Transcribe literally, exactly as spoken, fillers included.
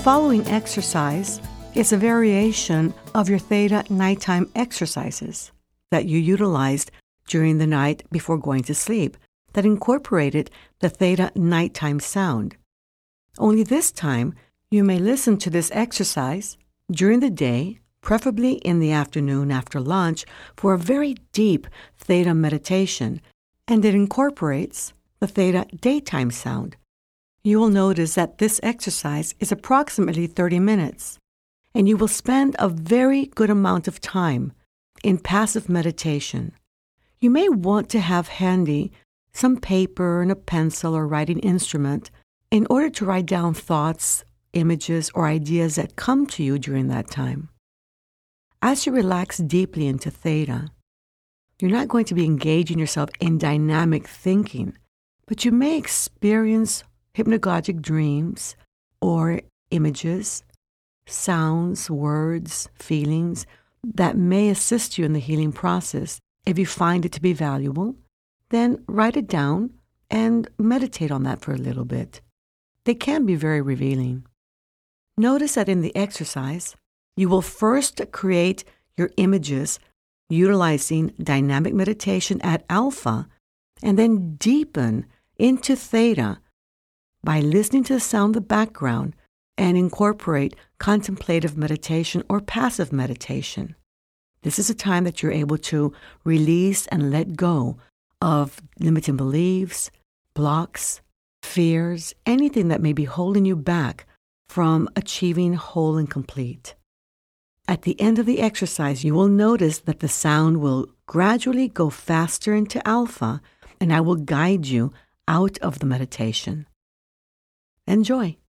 following exercise is a variation of your theta nighttime exercises that you utilized during the night before going to sleep that incorporated the theta nighttime sound. Only this time, you may listen to this exercise during the day, preferably in the afternoon after lunch, for a very deep theta meditation, and it incorporates the theta daytime sound. You will notice that this exercise is approximately thirty minutes, and you will spend a very good amount of time in passive meditation. You may want to have handy some paper and a pencil or writing instrument in order to write down thoughts, images, or ideas that come to you during that time. As you relax deeply into theta, you're not going to be engaging yourself in dynamic thinking, but you may experience hypnagogic dreams or images, sounds, words, feelings that may assist you in the healing process. If you find it to be valuable, then write it down and meditate on that for a little bit. They can be very revealing. Notice that in the exercise, you will first create your images utilizing dynamic meditation at alpha and then deepen into theta by listening to the sound in the background and incorporate contemplative meditation or passive meditation. This is a time that you're able to release and let go of limiting beliefs, blocks, fears, anything that may be holding you back from achieving whole and complete. At the end of the exercise, you will notice that the sound will gradually go faster into alpha, and I will guide you out of the meditation. Enjoy.